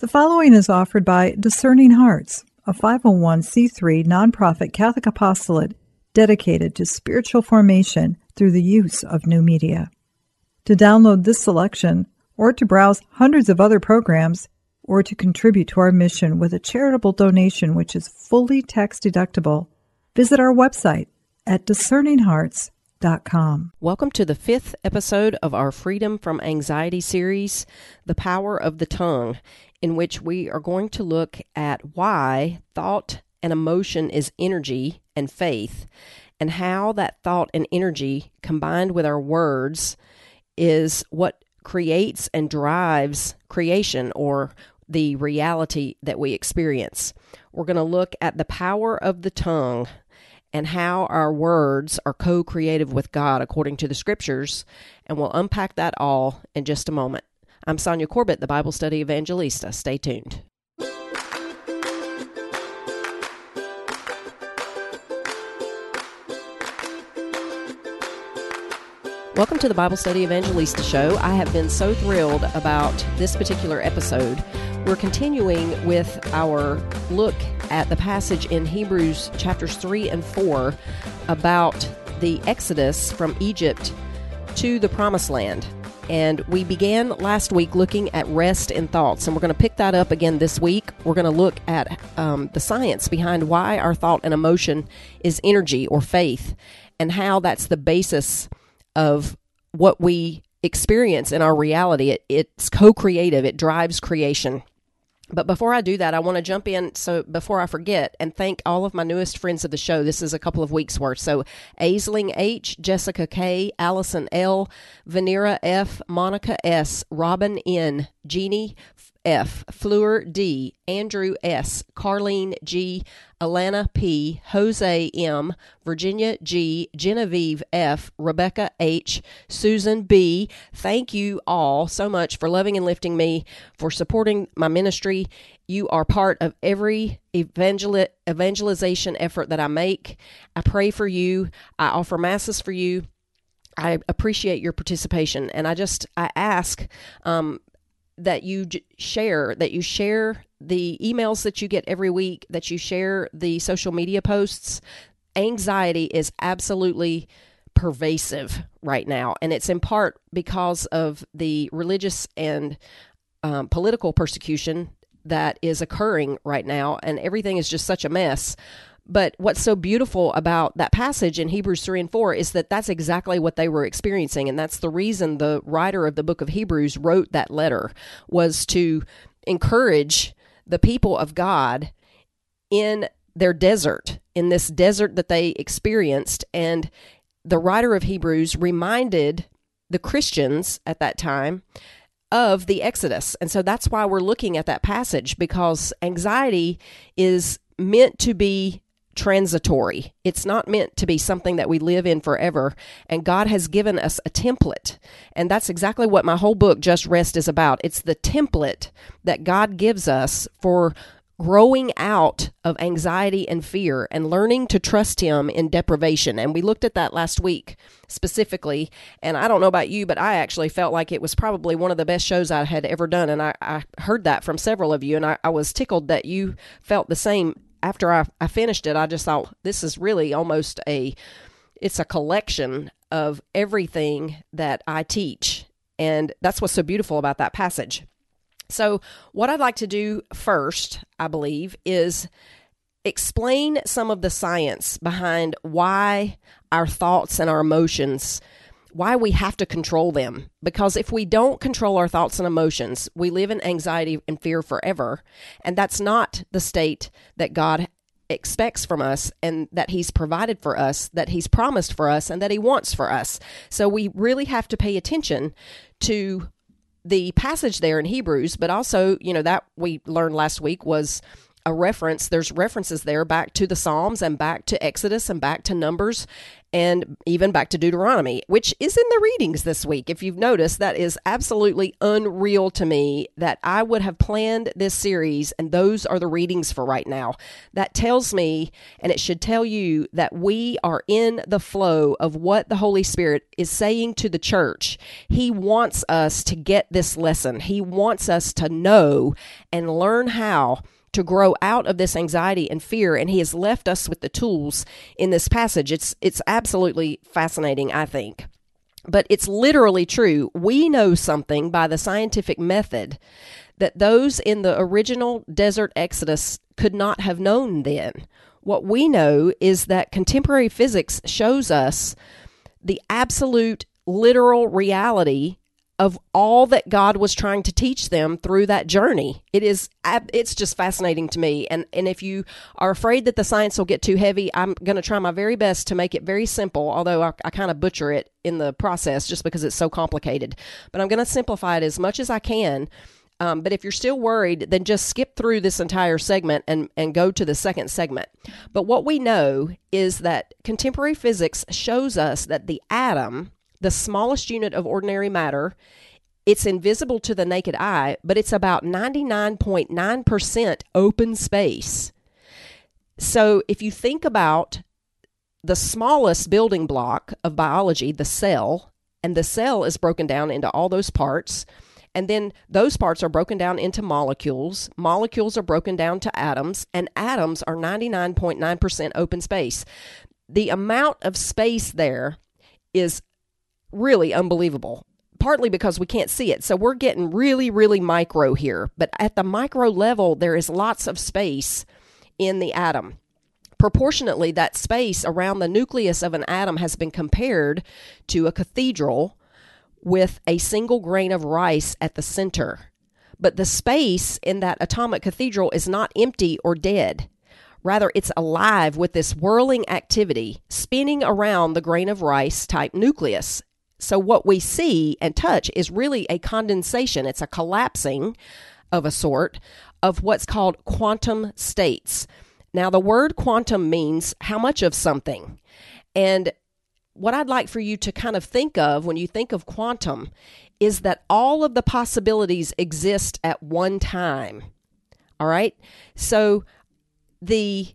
The following is offered by Discerning Hearts, a 501c3 nonprofit Catholic apostolate dedicated to spiritual formation through the use of new media. To download this selection, or to browse hundreds of other programs, or to contribute to our mission with a charitable donation which is fully tax-deductible, visit our website at discerninghearts.com. Welcome to the 5th episode of our Freedom from Anxiety series, The Power of the Tongue, in which we are going to look at why thought and emotion is energy and faith, and how that thought and energy combined with our words is what creates and drives creation, or the reality that we experience. We're going to look at the power of the tongue and how our words are co-creative with God according to the Scriptures, and we'll unpack that all in just a moment. I'm Sonia Corbett, the Bible Study Evangelista. Stay tuned. Welcome to the Bible Study Evangelista show. I have been so thrilled about this particular episode. We're continuing with our look at the passage in Hebrews chapters 3 and 4 about the Exodus from Egypt to the Promised Land. And we began last week looking at rest in thoughts, and we're going to pick that up again this week. We're going to look at the science behind why our thought and emotion is energy or faith, and how that's the basis of what we experience in our reality. It's co-creative. It drives creation. But before I do that, I want to jump in, so before I forget, and thank all of my newest friends of the show. This is a couple of weeks worth. So Aisling H., Jessica K., Allison L., Vanera F., Monica S., Robin N., Jeannie F., Fleur D., Andrew S., Carlene G., Alana P., Jose M., Virginia G., Genevieve F., Rebecca H., Susan B. Thank you all so much for loving and lifting me, for supporting my ministry. You are part of every evangelization effort that I make. I pray for you. I offer masses for you. I appreciate your participation, and I ask that you share the emails that you get every week, that you share the social media posts. Anxiety is absolutely pervasive right now, and it's in part because of the religious and political persecution that is occurring right now, and everything is just such a mess. But what's so beautiful about that passage in Hebrews 3 and 4 is that that's exactly what they were experiencing, and that's the reason the writer of the book of Hebrews wrote that letter, was to encourage the people of God in their desert, in this desert that they experienced. And the writer of Hebrews reminded the Christians at that time of the Exodus. And so that's why we're looking at that passage, because anxiety is meant to be transitory. It's not meant to be something that we live in forever. And God has given us a template. And that's exactly what my whole book, Just Rest, is about. It's the template that God gives us for growing out of anxiety and fear and learning to trust Him in deprivation. And we looked at that last week specifically. And I don't know about you, but I actually felt like it was probably one of the best shows I had ever done. And I heard that from several of you. And I was tickled that you felt the same. After I finished it, I just thought, this is really almost it's a collection of everything that I teach. And that's what's so beautiful about that passage. So what I'd like to do first, I believe, is explain some of the science behind why our thoughts and our emotions, why we have to control them. Because if we don't control our thoughts and emotions, we live in anxiety and fear forever. And that's not the state that God expects from us, and that He's provided for us, that He's promised for us, and that He wants for us. So we really have to pay attention to the passage there in Hebrews, but also, that we learned last week was a reference. There's references there back to the Psalms and back to Exodus and back to Numbers. and even back to Deuteronomy, which is in the readings this week. If you've noticed, that is absolutely unreal to me that I would have planned this series and those are the readings for right now. That tells me, and it should tell you, that we are in the flow of what the Holy Spirit is saying to the church. He wants us to get this lesson. He wants us to know and learn how to grow out of this anxiety and fear, and he has left us with the tools in this passage. It's absolutely fascinating, I think. But it's literally true. We know something by the scientific method that those in the original desert exodus could not have known then. What we know is that contemporary physics shows us the absolute literal reality of all that God was trying to teach them through that journey. It's just fascinating to me. And if you are afraid that the science will get too heavy, I'm going to try my very best to make it very simple, although I kind of butcher it in the process just because it's so complicated. But I'm going to simplify it as much as I can. But if you're still worried, then just skip through this entire segment and go to the second segment. But what we know is that contemporary physics shows us that the atom, the smallest unit of ordinary matter, it's invisible to the naked eye, but it's about 99.9% open space. So if you think about the smallest building block of biology, the cell, and the cell is broken down into all those parts, and then those parts are broken down into molecules. Molecules are broken down to atoms, and atoms are 99.9% open space. The amount of space there is really unbelievable, partly because we can't see it. So we're getting really, really micro here. But at the micro level, there is lots of space in the atom. Proportionately, that space around the nucleus of an atom has been compared to a cathedral with a single grain of rice at the center. But the space in that atomic cathedral is not empty or dead. Rather, it's alive with this whirling activity spinning around the grain of rice type nucleus. So what we see and touch is really a condensation. It's a collapsing of a sort of what's called quantum states. Now, the word quantum means how much of something. And what I'd like for you to kind of think of when you think of quantum is that all of the possibilities exist at one time. All right? So the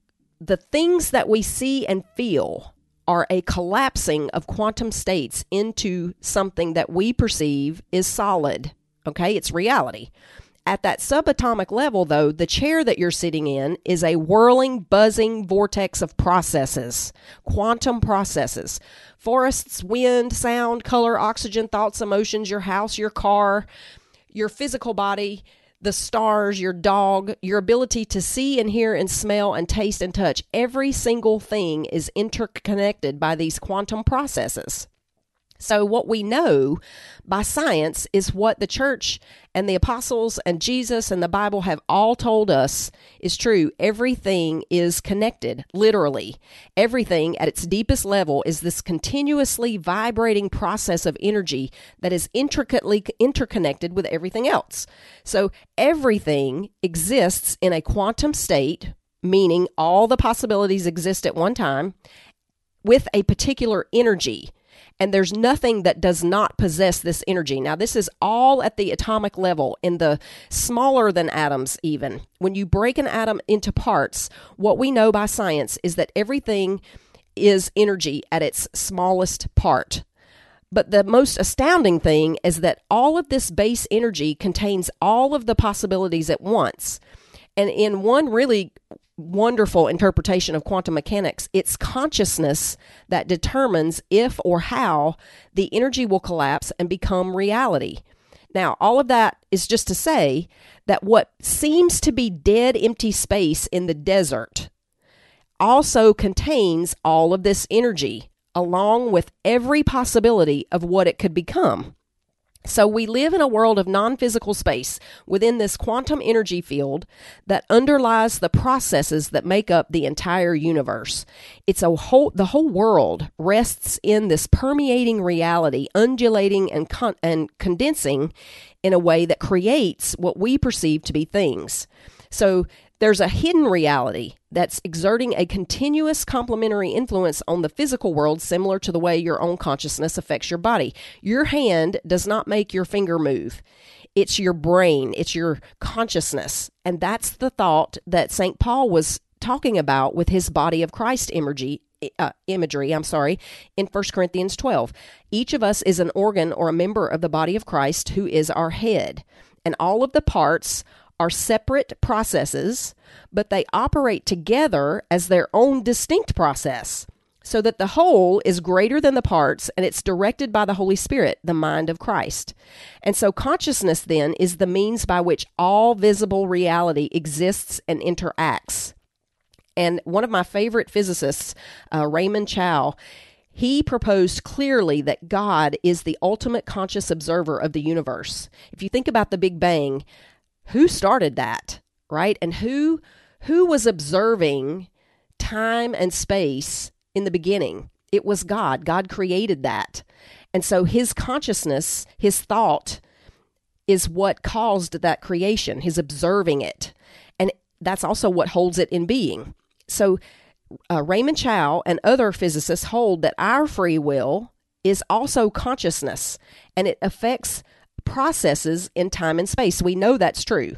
things that we see and feel are a collapsing of quantum states into something that we perceive is solid. Okay, it's reality. At that subatomic level, though, the chair that you're sitting in is a whirling, buzzing vortex of processes, quantum processes. Forests, wind, sound, color, oxygen, thoughts, emotions, your house, your car, your physical body, the stars, your dog, your ability to see and hear and smell and taste and touch. Every single thing is interconnected by these quantum processes. So what we know by science is what the church and the apostles and Jesus and the Bible have all told us is true. Everything is connected, literally. Everything at its deepest level is this continuously vibrating process of energy that is intricately interconnected with everything else. So everything exists in a quantum state, meaning all the possibilities exist at one time, with a particular energy. And there's nothing that does not possess this energy. Now, this is all at the atomic level, in the smaller than atoms even. When you break an atom into parts, what we know by science is that everything is energy at its smallest part. But the most astounding thing is that all of this base energy contains all of the possibilities at once. And in one really wonderful interpretation of quantum mechanics, it's consciousness that determines if or how the energy will collapse and become reality. Now, all of that is just to say that what seems to be dead, empty space in the desert also contains all of this energy, along with every possibility of what it could become. So we live in a world of non-physical space within this quantum energy field that underlies the processes that make up the entire universe. The whole world rests in this permeating reality, undulating and condensing in a way that creates what we perceive to be things. So There's a hidden reality that's exerting a continuous complementary influence on the physical world, similar to the way your own consciousness affects your body. Your hand does not make your finger move. It's your brain. It's your consciousness. And that's the thought that St. Paul was talking about with his body of Christ imagery, in 1 Corinthians 12. Each of us is an organ or a member of the body of Christ who is our head. And all of the parts are separate processes, but they operate together as their own distinct process, so that the whole is greater than the parts, and it's directed by the Holy Spirit, the mind of Christ. And so consciousness then is the means by which all visible reality exists and interacts. And one of my favorite physicists, Raymond Chow, he proposed clearly that God is the ultimate conscious observer of the universe. If you think about the Big Bang, who started that, right? And who was observing time and space in the beginning? It was God. God created that. And so his consciousness, his thought, is what caused that creation, his observing it. And that's also what holds it in being. So Raymond Chow and other physicists hold that our free will is also consciousness, and it affects processes in time and space. We know that's true.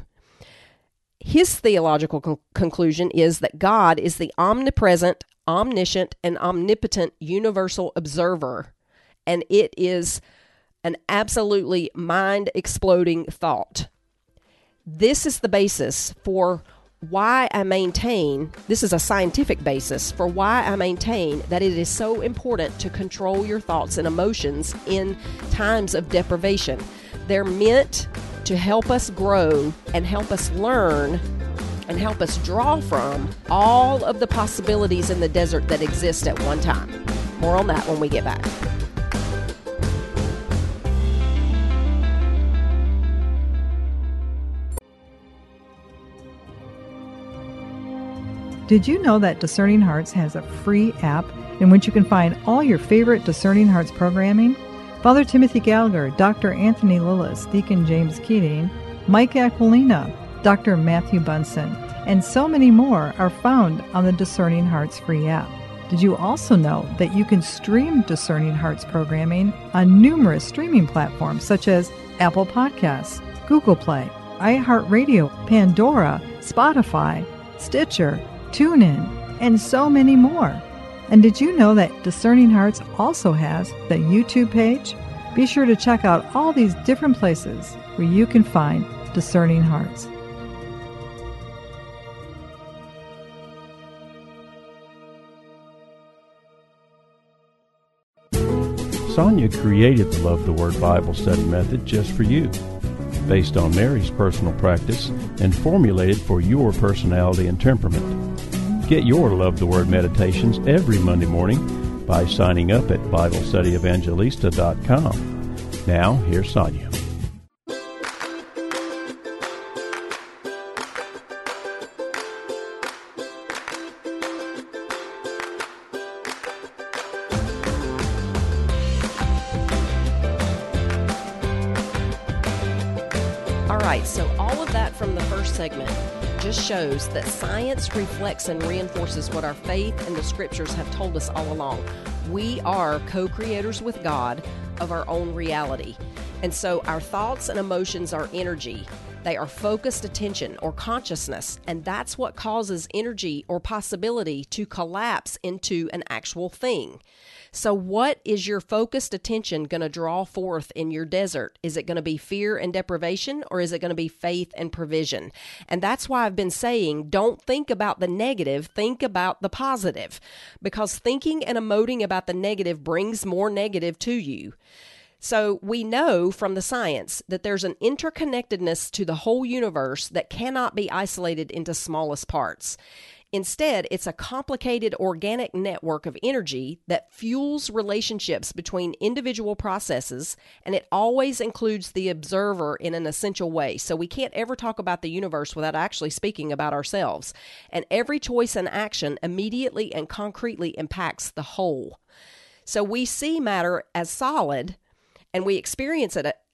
His theological conclusion is that God is the omnipresent, omniscient, and omnipotent universal observer, and it is an absolutely mind-exploding thought. This is the basis for why I maintain, this is a scientific basis for why I maintain that it is so important to control your thoughts and emotions in times of deprivation. They're meant to help us grow and help us learn and help us draw from all of the possibilities in the desert that exist at one time. More on that when we get back. Did you know that Discerning Hearts has a free app in which you can find all your favorite Discerning Hearts programming? Father Timothy Gallagher, Dr. Anthony Lillis, Deacon James Keating, Mike Aquilina, Dr. Matthew Bunson, and so many more are found on the Discerning Hearts free app. Did you also know that you can stream Discerning Hearts programming on numerous streaming platforms such as Apple Podcasts, Google Play, iHeartRadio, Pandora, Spotify, Stitcher, TuneIn, and so many more? And did you know that Discerning Hearts also has the YouTube page? Be sure to check out all these different places where you can find Discerning Hearts. Sonia created the Love the Word Bible study method just for you, based on Mary's personal practice and formulated for your personality and temperament. Get your Love the Word meditations every Monday morning by signing up at BibleStudyEvangelista.com. Now, here's Sonia. All right, so all of that from the first segment just shows that science reflects and reinforces what our faith and the scriptures have told us all along. We are co-creators with God of our own reality. And so our thoughts and emotions are energy. They are focused attention or consciousness, and that's what causes energy or possibility to collapse into an actual thing. So what is your focused attention going to draw forth in your desert? Is it going to be fear and deprivation, or is it going to be faith and provision? And that's why I've been saying, don't think about the negative, think about the positive, because thinking and emoting about the negative brings more negative to you. So we know from the science that there's an interconnectedness to the whole universe that cannot be isolated into smallest parts. Instead, it's a complicated organic network of energy that fuels relationships between individual processes, and it always includes the observer in an essential way. So we can't ever talk about the universe without actually speaking about ourselves. And every choice and action immediately and concretely impacts the whole. So we see matter as solid, and we experience it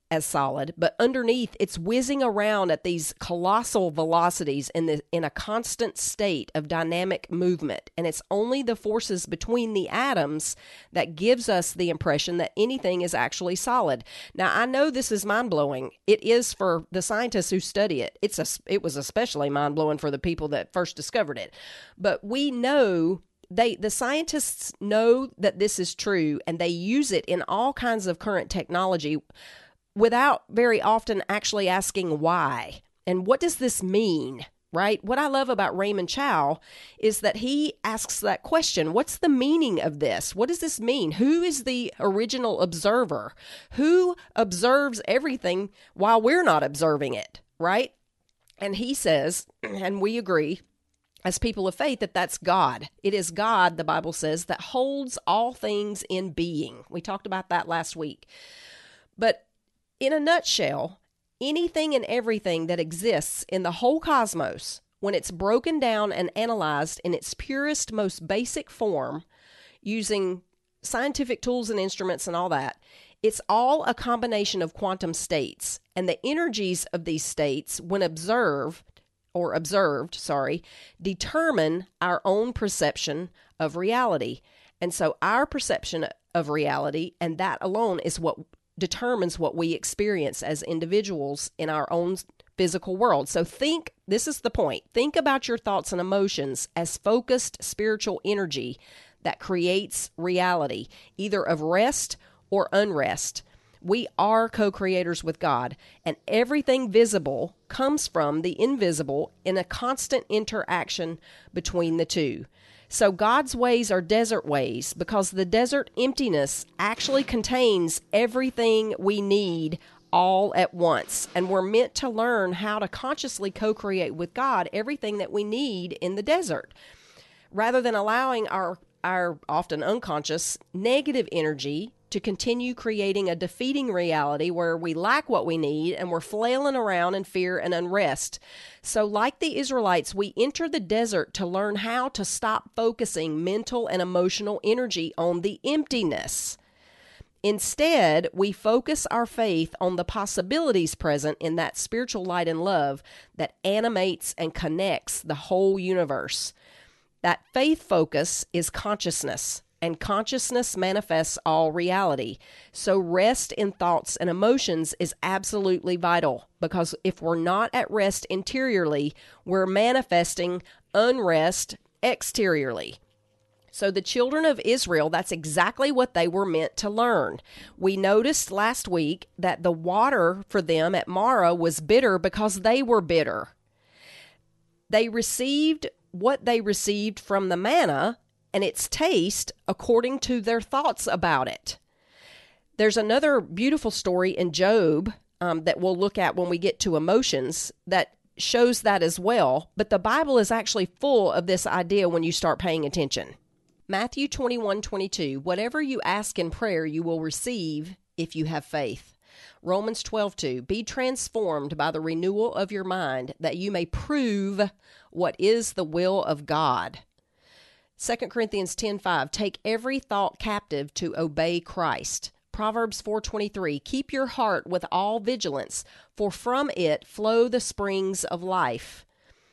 as solid, but underneath it's whizzing around at these colossal velocities in a constant state of dynamic movement. And it's only the forces between the atoms that gives us the impression that anything is actually solid. Now, I know this is mind-blowing. It is for the scientists who study it. It was especially mind-blowing for the people that first discovered it. But we know the scientists know that this is true, and they use it in all kinds of current technology without very often actually asking why. And what does this mean, right? What I love about Raymond Chow is that he asks that question. What's the meaning of this? What does this mean? Who is the original observer? Who observes everything while we're not observing it, right? And he says, and we agree, as people of faith, that that's God. It is God, the Bible says, that holds all things in being. We talked about that last week. But in a nutshell, anything and everything that exists in the whole cosmos, when it's broken down and analyzed in its purest, most basic form, using scientific tools and instruments and all that, it's all a combination of quantum states. And the energies of these states, when observed, determine our own perception of reality. And so our perception of reality, and that alone, is what determines what we experience as individuals in our own physical world. So this is the point. Think about your thoughts and emotions as focused spiritual energy that creates reality, either of rest or unrest. We are co-creators with God, and everything visible comes from the invisible in a constant interaction between the two. So God's ways are desert ways because the desert emptiness actually contains everything we need all at once. And we're meant to learn how to consciously co-create with God everything that we need in the desert, rather than allowing our often unconscious negative energy to continue creating a defeating reality where we lack what we need and we're flailing around in fear and unrest. So like the Israelites, we enter the desert to learn how to stop focusing mental and emotional energy on the emptiness. Instead, we focus our faith on the possibilities present in that spiritual light and love that animates and connects the whole universe. That faith focus is consciousness, and consciousness manifests all reality. So rest in thoughts and emotions is absolutely vital, because if we're not at rest interiorly, we're manifesting unrest exteriorly. So the children of Israel, that's exactly what they were meant to learn. We noticed last week that the water for them at Marah was bitter because they were bitter. They received what they received from the manna and its taste according to their thoughts about it. There's another beautiful story in Job that we'll look at when we get to emotions that shows that as well. But the Bible is actually full of this idea when you start paying attention. Matthew 21:22, whatever you ask in prayer, you will receive if you have faith. Romans 12:2, be transformed by the renewal of your mind, that you may prove what is the will of God. 2 Corinthians 10:5, take every thought captive to obey Christ. Proverbs 4:23, keep your heart with all vigilance, for from it flow the springs of life.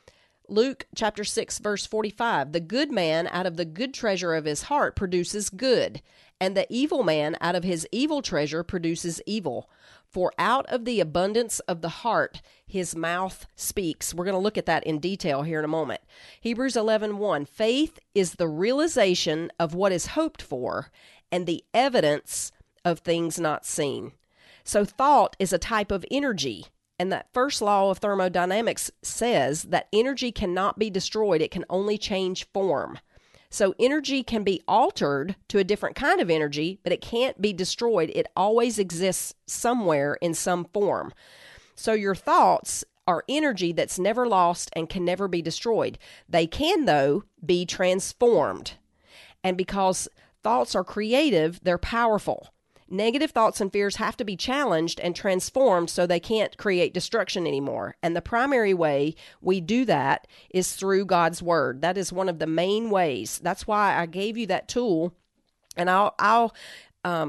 Luke chapter 6, verse 45, the good man out of the good treasure of his heart produces good, and the evil man out of his evil treasure produces evil. For out of the abundance of the heart, his mouth speaks. We're going to look at that in detail here in a moment. Hebrews 11:1, faith is the realization of what is hoped for and the evidence of things not seen. So thought is a type of energy. And that first law of thermodynamics says that energy cannot be destroyed. It can only change form. So energy can be altered to a different kind of energy, but it can't be destroyed. It always exists somewhere in some form. So your thoughts are energy that's never lost and can never be destroyed. They can, though, be transformed. And because thoughts are creative, they're powerful. Negative thoughts and fears have to be challenged and transformed so they can't create destruction anymore. And the primary way we do that is through God's Word. That is one of the main ways. That's why I gave you that tool. And I'll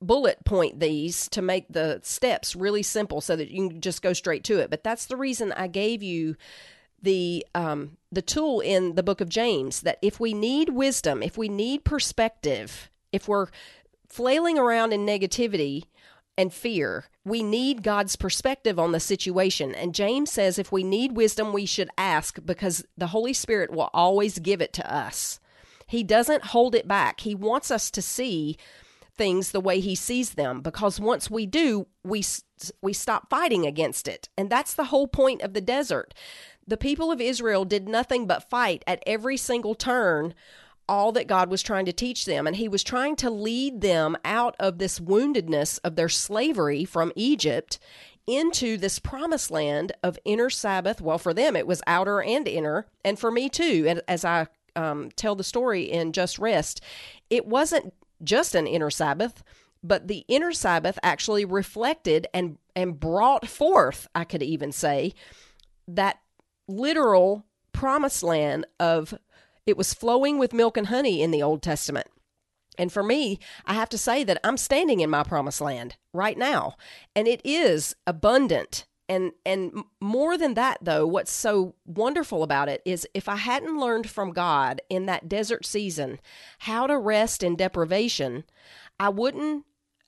bullet point these to make the steps really simple so that you can just go straight to it. But that's the reason I gave you the tool in the book of James, that if we need wisdom, if we need perspective, if we're flailing around in negativity and fear, we need God's perspective on the situation. And James says if we need wisdom, we should ask, because the Holy Spirit will always give it to us. He doesn't hold it back. He wants us to see things the way he sees them, because once we do, we stop fighting against it. And that's the whole point of the desert. The people of Israel did nothing but fight at every single turn all that God was trying to teach them. And he was trying to lead them out of this woundedness of their slavery from Egypt into this promised land of inner Sabbath. Well, for them, it was outer and inner. And for me too, and as I tell the story in Just Rest, it wasn't just an inner Sabbath, but the inner Sabbath actually reflected and brought forth, I could even say, that literal promised land of, it was flowing with milk and honey in the Old Testament. And for me, I have to say that I'm standing in my promised land right now, and it is abundant. And more than that, though, what's so wonderful about it is if I hadn't learned from God in that desert season how to rest in deprivation, I wouldn't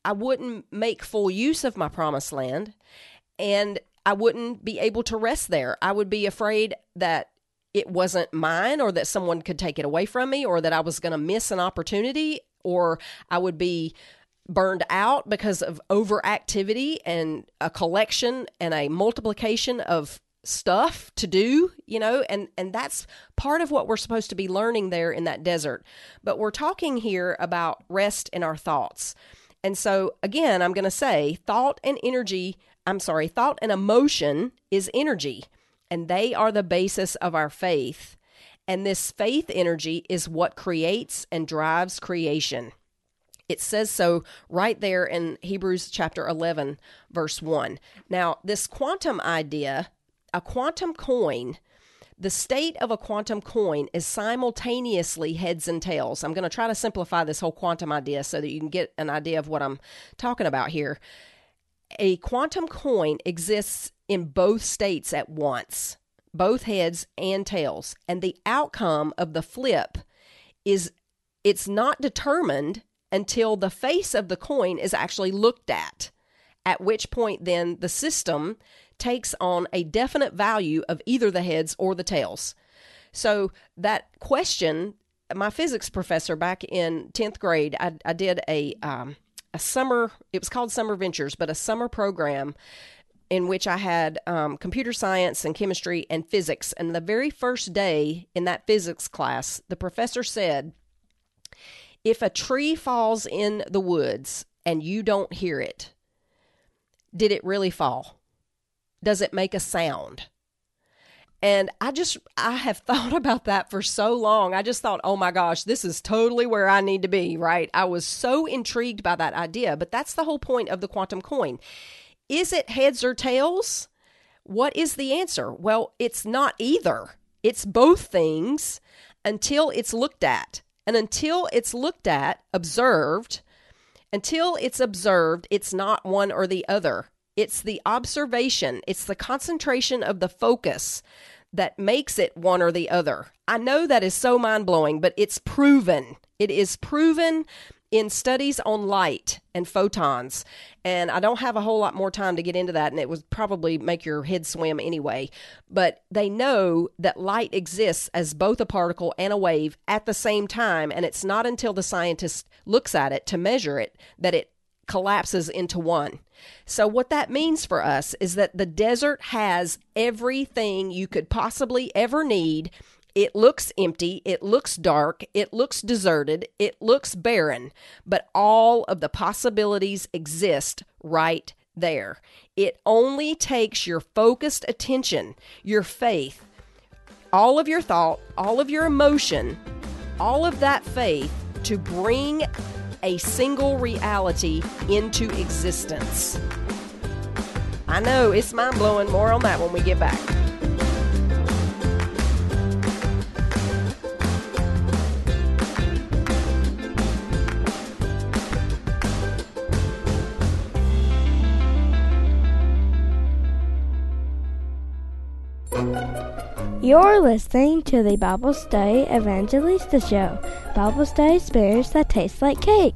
make full use of my promised land, and I wouldn't be able to rest there. I would be afraid that it wasn't mine, or that someone could take it away from me, or that I was going to miss an opportunity, or I would be burned out because of overactivity and a collection and a multiplication of stuff to do, and that's part of what we're supposed to be learning there in that desert. But we're talking here about rest in our thoughts. And so again, I'm going to say thought and emotion is energy, and they are the basis of our faith. And this faith energy is what creates and drives creation. It says so right there in Hebrews chapter 11, verse 1. Now, this quantum idea, a quantum coin, the state of a quantum coin is simultaneously heads and tails. I'm going to try to simplify this whole quantum idea so that you can get an idea of what I'm talking about here. A quantum coin exists in both states at once, both heads and tails. And the outcome of the flip is, it's not determined until the face of the coin is actually looked at which point then the system takes on a definite value of either the heads or the tails. So that question, my physics professor back in 10th grade, I did a summer, it was called Summer Ventures, but a summer program in which I had computer science and chemistry and physics. And the very first day in that physics class, the professor said, if a tree falls in the woods and you don't hear it, did it really fall? Does it make a sound? And I have thought about that for so long. I just thought, oh my gosh, this is totally where I need to be, right? I was so intrigued by that idea, but that's the whole point of the quantum coin. Is it heads or tails? What is the answer? Well, it's not either. It's both things until it's looked at. And until it's looked at, observed, it's not one or the other. It's the observation, it's the concentration of the focus that makes it one or the other. I know that is so mind-blowing, but it's proven. It is proven in studies on light and photons. And I don't have a whole lot more time to get into that, and it would probably make your head swim anyway. But they know that light exists as both a particle and a wave at the same time, and it's not until the scientist looks at it to measure it that it collapses into one. So what that means for us is that the desert has everything you could possibly ever need. It looks empty, it looks dark, it looks deserted, it looks barren, but all of the possibilities exist right there. It only takes your focused attention, your faith, all of your thought, all of your emotion, all of that faith to bring a single reality into existence. I know, it's mind-blowing. More on that when we get back. You're listening to the Bible Study Evangelista Show. Bible study experience that tastes like cake.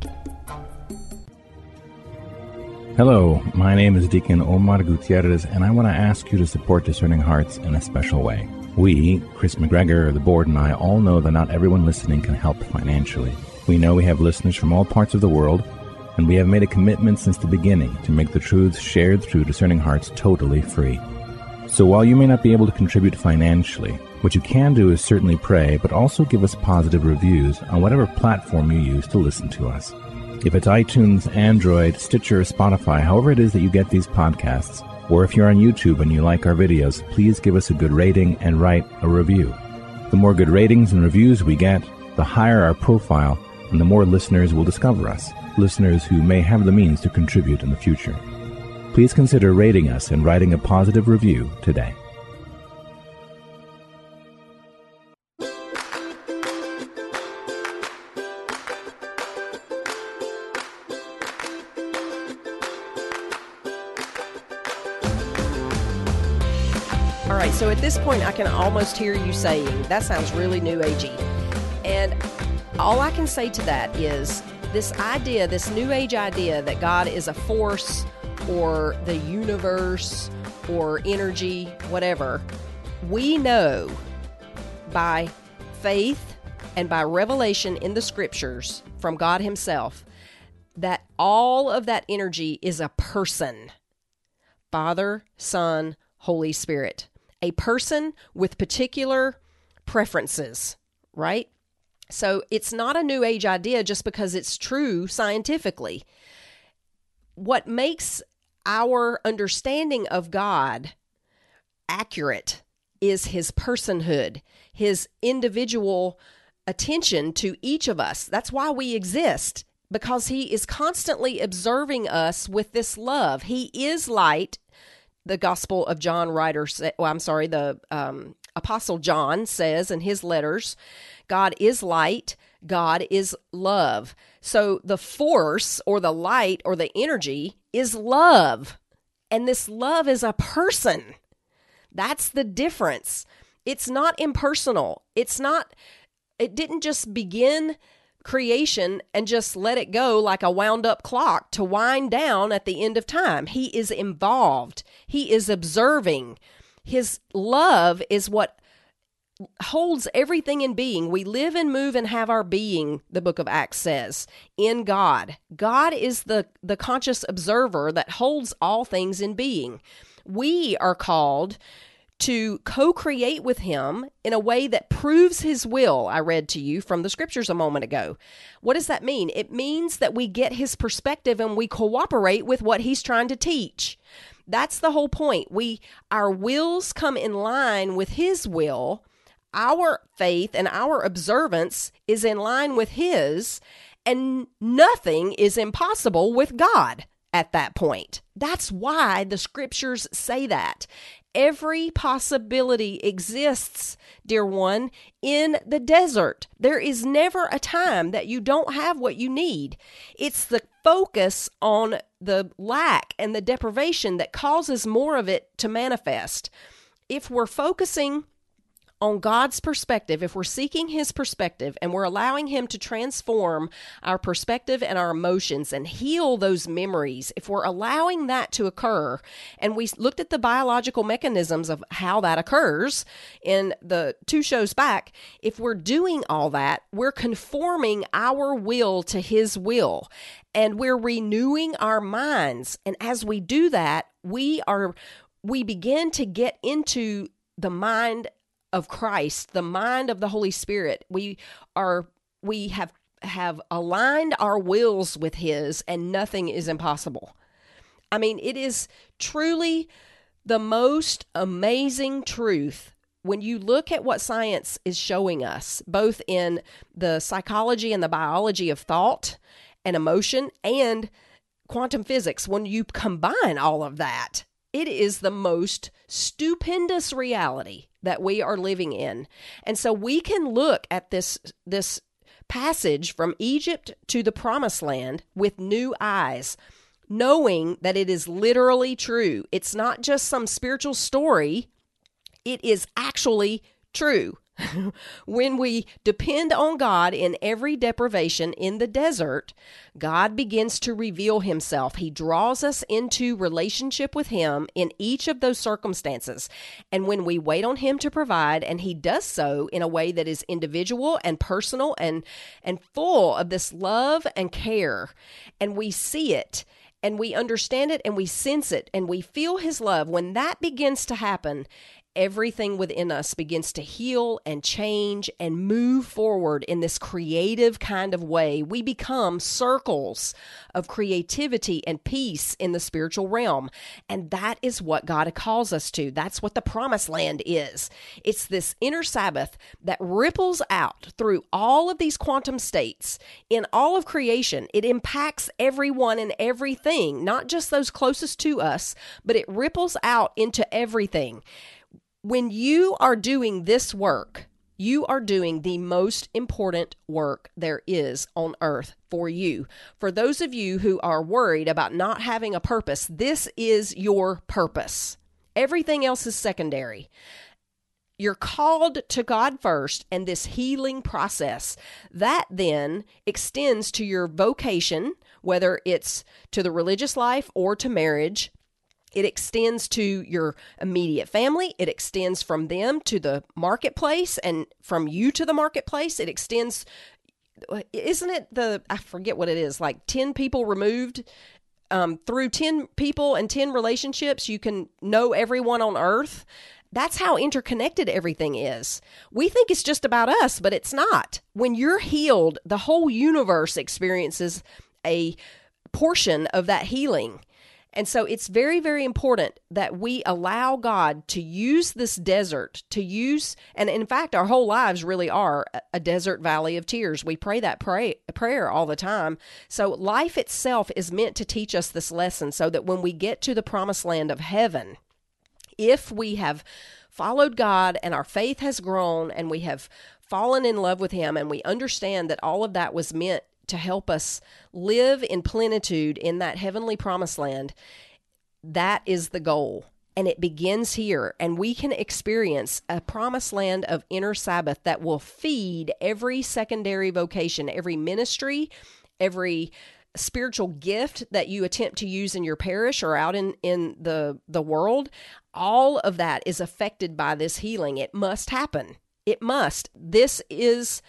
Hello, my name is Deacon Omar Gutierrez, and I want to ask you to support Discerning Hearts in a special way. We, Chris McGregor, the board, and I all know that not everyone listening can help financially. We know we have listeners from all parts of the world, and we have made a commitment since the beginning to make the truths shared through Discerning Hearts totally free. So while you may not be able to contribute financially, what you can do is certainly pray, but also give us positive reviews on whatever platform you use to listen to us. If it's iTunes, Android, Stitcher, Spotify, however it is that you get these podcasts, or if you're on YouTube and you like our videos, please give us a good rating and write a review. The more good ratings and reviews we get, the higher our profile, and the more listeners will discover us, listeners who may have the means to contribute in the future. Please consider rating us and writing a positive review today. All right, so at this point, I can almost hear you saying, that sounds really New Agey. And all I can say to that is this idea, this New Age idea that God is a force or the universe or energy, whatever, we know by faith and by revelation in the scriptures from God himself that all of that energy is a person. Father, Son, Holy Spirit. A person with particular preferences, right? So it's not a New Age idea just because it's true scientifically. What makes our understanding of God accurate is his personhood, his individual attention to each of us. That's why we exist, because he is constantly observing us with this love. He is light. The Gospel of John the Apostle John says in his letters, God is light, God is love. So the force or the light or the energy is love. And this love is a person. That's the difference. It's not impersonal. It didn't just begin creation and just let it go like a wound up clock to wind down at the end of time. He is involved. He is observing. His love is what holds everything in being. We live and move and have our being, the book of Acts says, in God. God is the conscious observer that holds all things in being. We are called to co-create with him in a way that proves his will. I read to you from the scriptures a moment ago. What does that mean? It means that we get his perspective and we cooperate with what he's trying to teach. That's the whole point. Our wills come in line with his will. Our faith and our observance is in line with his, and nothing is impossible with God at that point. That's why the scriptures say that. Every possibility exists, dear one, in the desert. There is never a time that you don't have what you need. It's the focus on the lack and the deprivation that causes more of it to manifest. If we're focusing on God's perspective, if we're seeking his perspective and we're allowing him to transform our perspective and our emotions and heal those memories, if we're allowing that to occur, and we looked at the biological mechanisms of how that occurs in the 2 shows back, if we're doing all that, we're conforming our will to his will, and we're renewing our minds. And as we do that, we begin to get into the mind of Christ, the mind of the Holy Spirit. We have aligned our wills with his, and nothing is impossible. I mean, it is truly the most amazing truth when you look at what science is showing us, both in the psychology and the biology of thought and emotion and quantum physics. When you combine all of that, it is the most stupendous reality that we are living in. And so we can look at this passage from Egypt to the Promised Land with new eyes, knowing that it is literally true. It's not just some spiritual story. It is actually true. When we depend on God in every deprivation in the desert, God begins to reveal himself. He draws us into relationship with him in each of those circumstances. And when we wait on him to provide, and he does so in a way that is individual and personal and full of this love and care, and we see it, and we understand it, and we sense it, and we feel his love, when that begins to happen, everything within us begins to heal and change and move forward in this creative kind of way. We become circles of creativity and peace in the spiritual realm. And that is what God calls us to. That's what the promised land is. It's this inner Sabbath that ripples out through all of these quantum states in all of creation. It impacts everyone and everything, not just those closest to us, but it ripples out into everything. When you are doing this work, you are doing the most important work there is on earth for you. For those of you who are worried about not having a purpose, this is your purpose. Everything else is secondary. You're called to God first, and this healing process, that then extends to your vocation, whether it's to the religious life or to marriage. It extends to your immediate family. It extends from them to the marketplace, and from you to the marketplace. It extends, isn't it I forget what it is, like 10 people removed, through 10 people and 10 relationships, you can know everyone on earth. That's how interconnected everything is. We think it's just about us, but it's not. When you're healed, the whole universe experiences a portion of that healing. And so it's very, very important that we allow God to use this desert, and in fact, our whole lives really are a desert valley of tears. We pray that prayer all the time. So life itself is meant to teach us this lesson so that when we get to the promised land of heaven, if we have followed God and our faith has grown and we have fallen in love with him and we understand that all of that was meant to help us live in plenitude in that heavenly promised land, that is the goal. And it begins here. And we can experience a promised land of inner Sabbath that will feed every secondary vocation, every ministry, every spiritual gift that you attempt to use in your parish or out in the world. All of that is affected by this healing. It must happen. It must. This is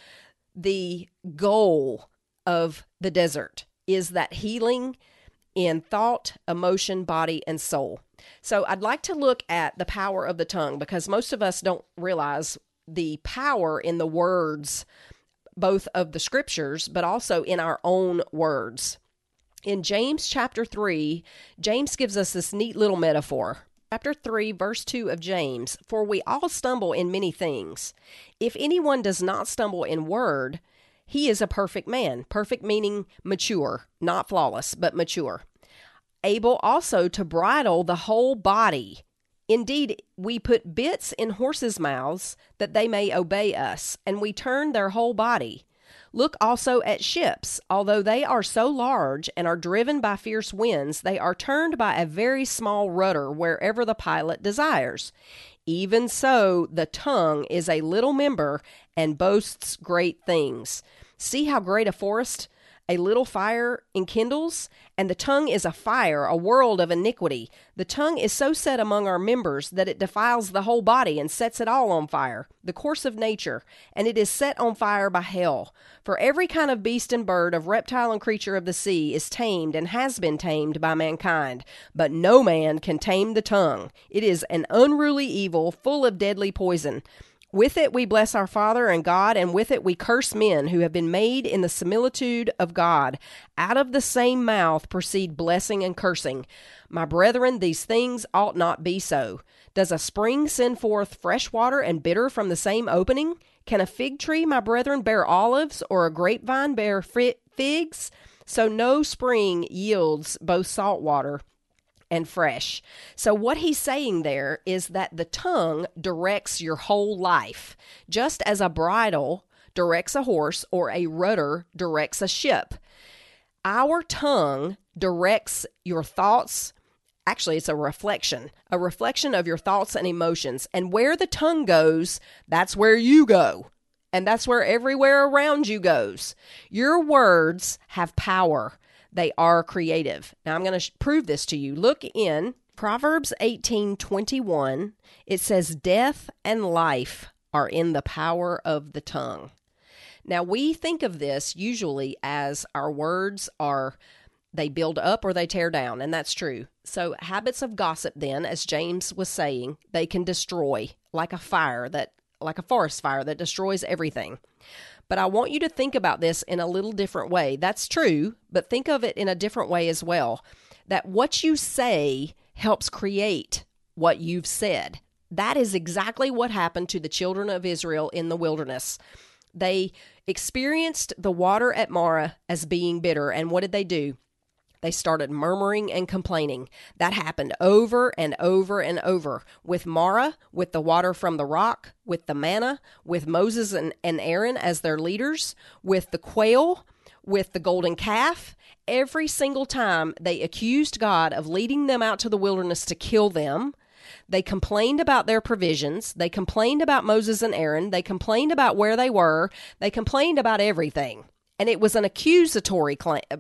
the goal of the desert, is that healing in thought, emotion, body, and soul. So I'd like to look at the power of the tongue, because most of us don't realize the power in the words, both of the scriptures, but also in our own words. In James chapter 3, James gives us this neat little metaphor. Chapter 3, verse 2 of James, "For we all stumble in many things. If anyone does not stumble in word, he is a perfect man," perfect meaning mature, not flawless, but mature, "able also to bridle the whole body. Indeed, we put bits in horses' mouths that they may obey us, and we turn their whole body. Look also at ships. Although they are so large and are driven by fierce winds, they are turned by a very small rudder wherever the pilot desires. Even so, the tongue is a little member and boasts great things. See how great a forest a little fire enkindles? And the tongue is a fire, a world of iniquity. The tongue is so set among our members that it defiles the whole body and sets it all on fire, the course of nature, and it is set on fire by hell. For every kind of beast and bird, of reptile and creature of the sea is tamed and has been tamed by mankind. But no man can tame the tongue. It is an unruly evil, full of deadly poison. With it we bless our Father and God, and with it we curse men who have been made in the similitude of God. Out of the same mouth proceed blessing and cursing. My brethren, these things ought not be so. Does a spring send forth fresh water and bitter from the same opening? Can a fig tree, my brethren, bear olives, or a grapevine bear figs? So no spring yields both salt water and fresh. So what he's saying there is that the tongue directs your whole life, just as a bridle directs a horse or a rudder directs a ship. Our tongue directs your thoughts, Actually, it's a reflection of your thoughts and emotions. And where the tongue goes, that's where you go. And that's where everywhere around you goes. Your words have power. They are creative. Now, I'm going to prove this to you. Look in Proverbs 18:21. It says, death and life are in the power of the tongue. Now, we think of this usually as our words they build up or they tear down, and that's true. So habits of gossip then, as James was saying, they can destroy like a forest fire that destroys everything. But I want you to think about this in a little different way. That's true, but think of it in a different way as well. That what you say helps create what you've said. That is exactly what happened to the children of Israel in the wilderness. They experienced the water at Marah as being bitter, and what did they do? They started murmuring and complaining. That happened over and over and over. With Marah, with the water from the rock, with the manna, with Moses and Aaron as their leaders, with the quail, with the golden calf. Every single time they accused God of leading them out to the wilderness to kill them. They complained about their provisions. They complained about Moses and Aaron. They complained about where they were. They complained about everything. And it was an accusatory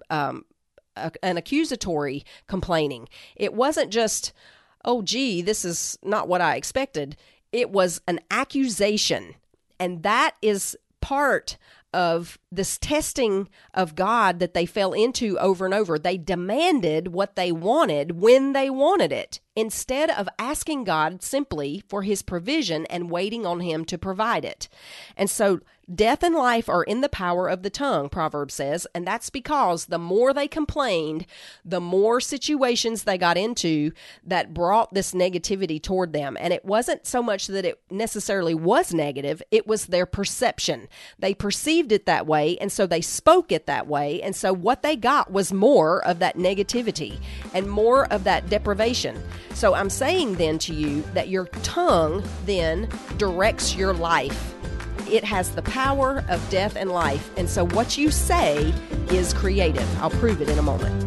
complaining. It wasn't just, oh, gee, this is not what I expected. It was an accusation. And that is part of this testing of God that they fell into over and over. They demanded what they wanted when they wanted it, instead of asking God simply for his provision and waiting on him to provide it. And so death and life are in the power of the tongue, Proverbs says, and that's because the more they complained, the more situations they got into that brought this negativity toward them. And it wasn't so much that it necessarily was negative, it was their perception. They perceived it that way, and so they spoke it that way, and so what they got was more of that negativity and more of that deprivation. So I'm saying then to you that your tongue then directs your life. It has the power of death and life. And so what you say is creative. I'll prove it in a moment.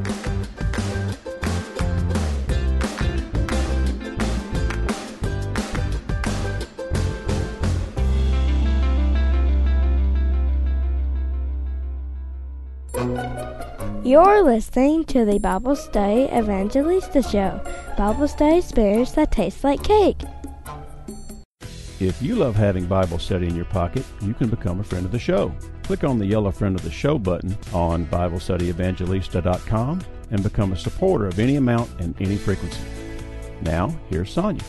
You're listening to the Bible Study Evangelista Show. Bible study experience that tastes like cake. If you love having Bible study in your pocket, you can become a friend of the show. Click on the yellow Friend of the Show button on BibleStudyEvangelista.com and become a supporter of any amount and any frequency. Now, here's Sonia.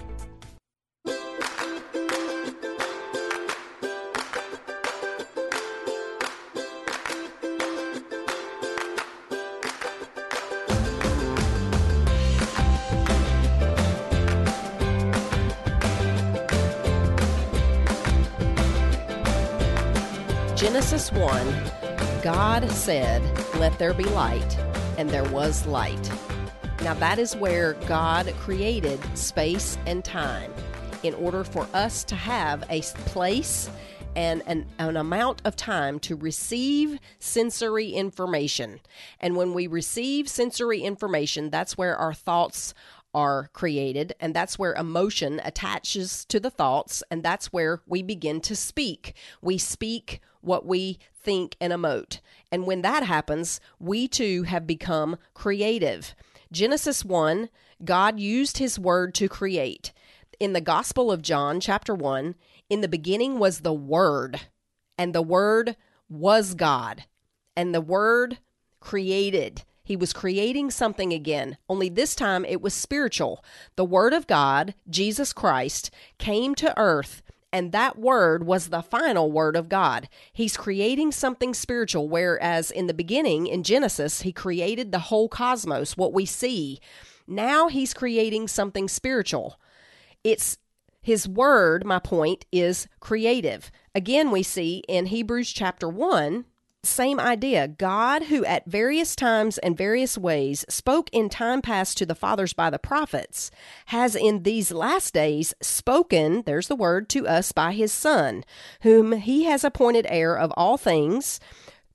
Genesis 1, God said, "Let there be light," and there was light. Now that is where God created space and time in order for us to have a place and an amount of time to receive sensory information. And when we receive sensory information, that's where our thoughts are created, and that's where emotion attaches to the thoughts, and that's where we begin to speak. We speak what we think and emote. And when that happens, we too have become creative. Genesis 1, God used his word to create. In the Gospel of John, chapter 1, in the beginning was the Word, and the Word was God, and the Word created. He was creating something again, only this time it was spiritual. The Word of God, Jesus Christ, came to earth, and that Word was the final Word of God. He's creating something spiritual, whereas in the beginning, in Genesis, he created the whole cosmos, what we see. Now he's creating something spiritual. It's his word, my point, is creative. Again, we see in Hebrews chapter 1, same idea. God, who at various times and various ways spoke in time past to the fathers by the prophets, has in these last days spoken, there's the word, to us by his Son, whom he has appointed heir of all things,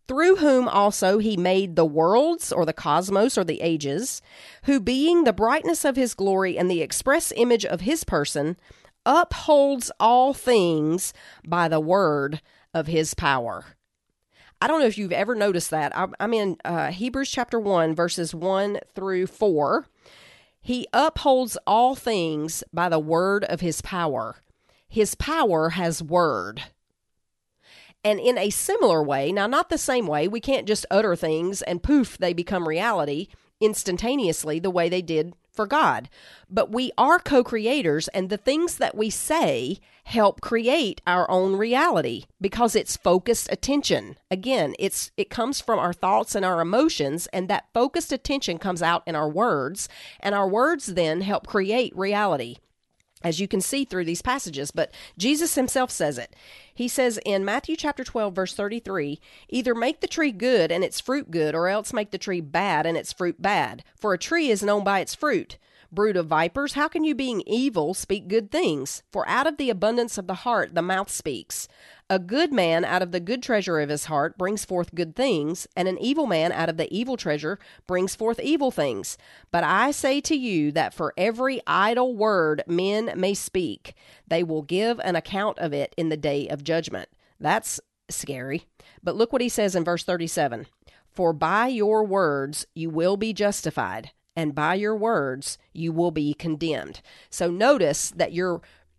through whom also he made the worlds, or the cosmos, or the ages, who being the brightness of his glory and the express image of his person, upholds all things by the word of his power. I don't know if you've ever noticed that. I'm in Hebrews chapter 1, verses 1 through 4. He upholds all things by the word of his power. His power has word. And in a similar way, now not the same way, we can't just utter things and poof, they become reality instantaneously the way they did for God. But we are co-creators, and the things that we say help create our own reality because it's focused attention. Again, it comes from our thoughts and our emotions, and that focused attention comes out in our words, and our words then help create reality, as you can see through these passages. But Jesus himself says it. He says in Matthew chapter 12, verse 33, either make the tree good and its fruit good, or else make the tree bad and its fruit bad. For a tree is known by its fruit. Brood of vipers, how can you, being evil, speak good things? For out of the abundance of the heart the mouth speaks. A good man out of the good treasure of his heart brings forth good things, and an evil man out of the evil treasure brings forth evil things. But I say to you that for every idle word men may speak, they will give an account of it in the day of judgment. That's scary. But look what he says in verse 37. For by your words you will be justified, and by your words you will be condemned. So notice that your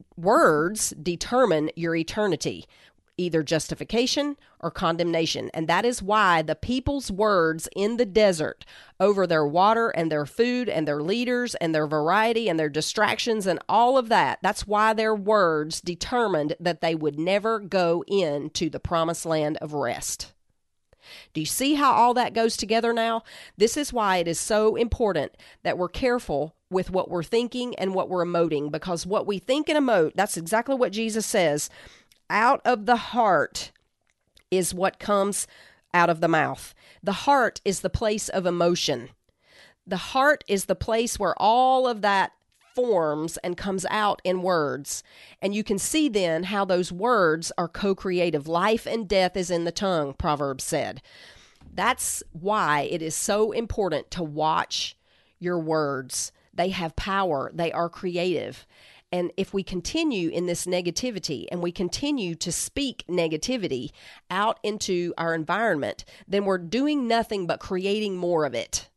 words determine your eternity, either justification or condemnation. And that is why the people's words in the desert over their water and their food and their leaders and their variety and their distractions and all of that, that's why their words determined that they would never go into the promised land of rest. Do you see how all that goes together now? This is why it is so important that we're careful with what we're thinking and what we're emoting, because what we think and emote, that's exactly what Jesus says. Out of the heart is what comes out of the mouth. The heart is the place of emotion. The heart is the place where all of that forms and comes out in words. And you can see then how those words are co-creative. Life and death is in the tongue, Proverbs said. That's why it is so important to watch your words. They have power. They are creative. And if we continue in this negativity and we continue to speak negativity out into our environment, then we're doing nothing but creating more of it.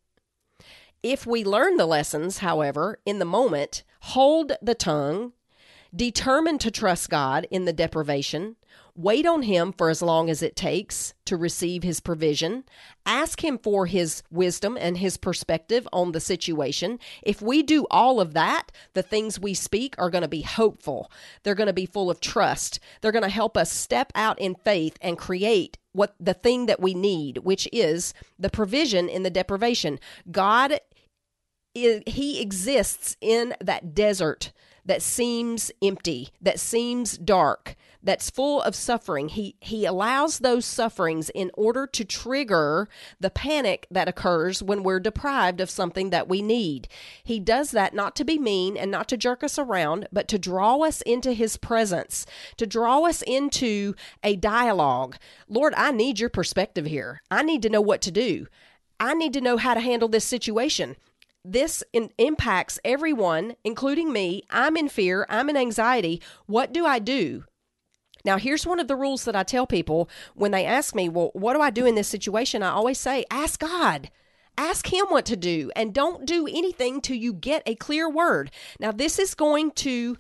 If we learn the lessons, however, in the moment, hold the tongue, determined to trust God in the deprivation, wait on Him for as long as it takes to receive His provision, ask Him for His wisdom and His perspective on the situation. If we do all of that, the things we speak are going to be hopeful. They're going to be full of trust. They're going to help us step out in faith and create what the thing that we need, which is the provision in the deprivation. God, He exists in that desert that seems empty, that seems dark, that's full of suffering. He allows those sufferings in order to trigger the panic that occurs when we're deprived of something that we need. He does that not to be mean and not to jerk us around, but to draw us into His presence, to draw us into a dialogue. Lord, I need your perspective here. I need to know what to do. I need to know how to handle this situation. This impacts everyone, including me. I'm in fear. I'm in anxiety. What do I do? Now, here's one of the rules that I tell people when they ask me, well, what do I do in this situation? I always say, ask God. Ask Him what to do, and don't do anything till you get a clear word. Now, this is going to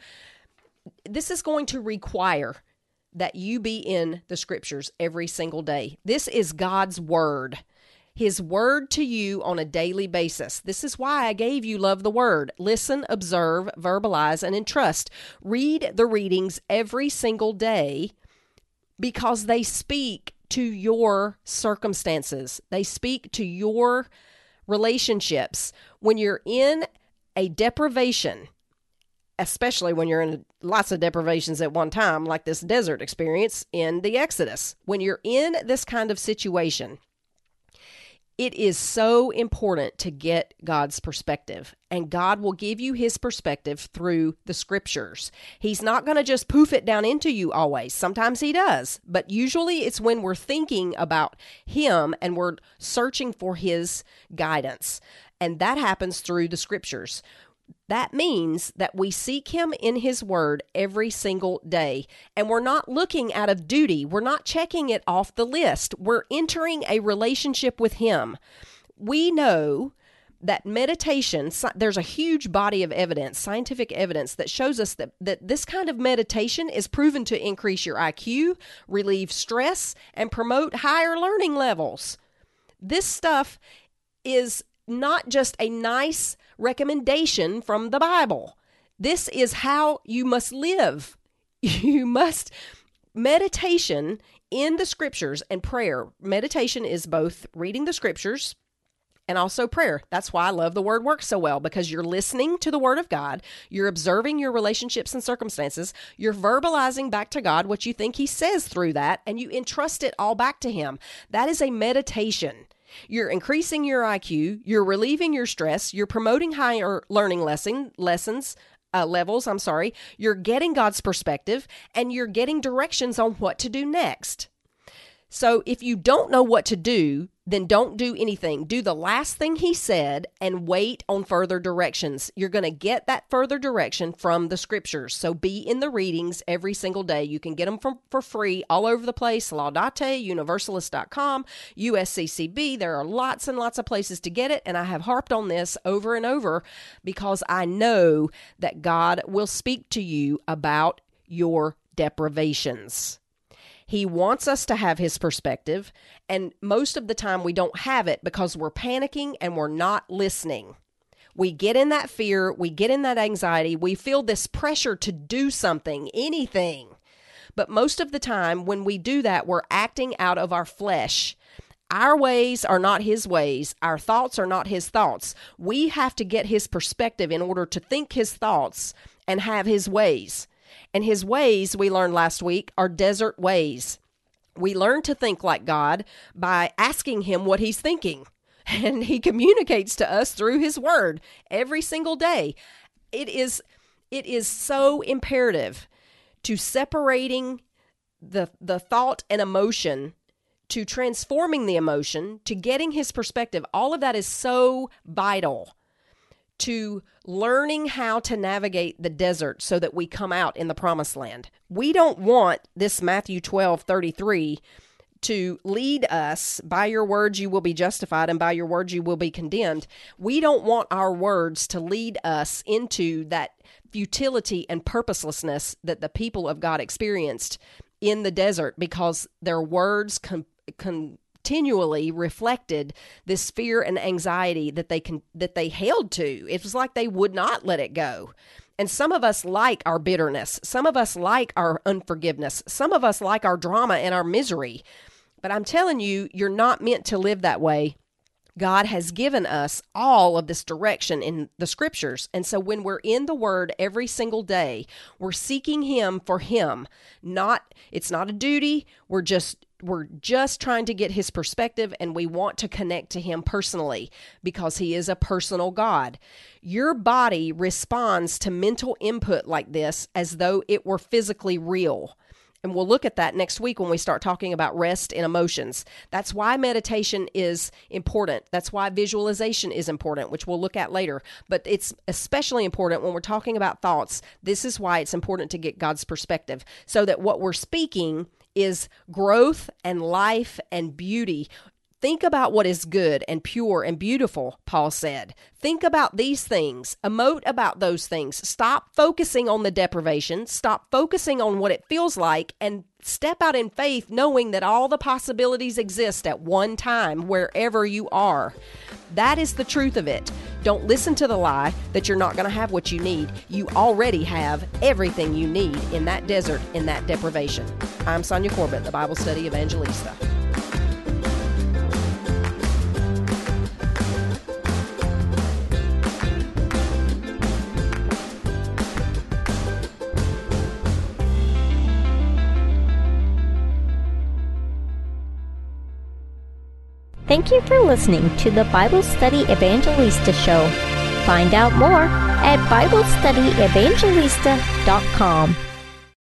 require that you be in the scriptures every single day. This is God's word. His word to you on a daily basis. This is why I gave you Love the Word. Listen, observe, verbalize, and entrust. Read the readings every single day because they speak to your circumstances. They speak to your relationships. When you're in a deprivation, especially when you're in lots of deprivations at one time, like this desert experience in the Exodus, when you're in this kind of situation, It is so important to get God's perspective, and God will give you his perspective through the scriptures. He's not going to just poof it down into you always. Sometimes he does, but usually it's when we're thinking about him and we're searching for his guidance, and that happens through the scriptures. That means that we seek him in his word every single day, and we're not looking out of duty. We're not checking it off the list. We're entering a relationship with him. We know that meditation, there's a huge body of evidence, scientific evidence, that shows us that this kind of meditation is proven to increase your IQ, relieve stress, and promote higher learning levels. This stuff is not just a nice recommendation from the Bible. This is how you must live. You must. Meditation in the scriptures and prayer. Meditation is both reading the scriptures and also prayer. That's why I love the Word Works so well, because you're listening to the Word of God, you're observing your relationships and circumstances, you're verbalizing back to God what you think he says through that, and you entrust it all back to him. That is a meditation. You're increasing your IQ, you're relieving your stress, you're promoting higher learning levels, you're getting God's perspective, and you're getting directions on what to do next. So if you don't know what to do, then don't do anything. Do the last thing he said and wait on further directions. You're going to get that further direction from the scriptures. So be in the readings every single day. You can get them for free all over the place. Laudate, Universalist.com, USCCB. There are lots and lots of places to get it. And I have harped on this over and over because I know that God will speak to you about your deprivations. He wants us to have his perspective, and most of the time we don't have it because we're panicking and we're not listening. We get in that fear, we get in that anxiety, we feel this pressure to do something, anything. But most of the time when we do that, we're acting out of our flesh. Our ways are not his ways. Our thoughts are not his thoughts. We have to get his perspective in order to think his thoughts and have his ways. And his ways, we learned last week, are desert ways. We learn to think like God by asking him what he's thinking. And he communicates to us through his word every single day. It is so imperative to separating the thought and emotion, to transforming the emotion, to getting his perspective. All of that is so vital to learning how to navigate the desert so that we come out in the promised land. We don't want this Matthew 12:33 to lead us, by your words you will be justified and by your words you will be condemned. We don't want our words to lead us into that futility and purposelessness that the people of God experienced in the desert, because their words continually reflected this fear and anxiety that they held to. It was like they would not let it go. And some of us like our bitterness. Some of us like our unforgiveness. Some of us like our drama and our misery. But I'm telling you, you're not meant to live that way. God has given us all of this direction in the scriptures. And so when we're in the word every single day, we're seeking him for him. It's not a duty. We're just trying to get his perspective, and we want to connect to him personally because he is a personal God. Your body responds to mental input like this as though it were physically real. And we'll look at that next week when we start talking about rest in emotions. That's why meditation is important. That's why visualization is important, which we'll look at later. But it's especially important when we're talking about thoughts. This is why it's important to get God's perspective, so that what we're speaking is growth and life and beauty. Think about what is good and pure and beautiful, Paul said. Think about these things. Emote about those things. Stop focusing on the deprivation. Stop focusing on what it feels like, and step out in faith knowing that all the possibilities exist at one time wherever you are. That is the truth of it. Don't listen to the lie that you're not going to have what you need. You already have everything you need in that desert, in that deprivation. I'm Sonia Corbett, the Bible Study Evangelista. Thank you for listening to the Bible Study Evangelista Show. Find out more at BibleStudyEvangelista.com.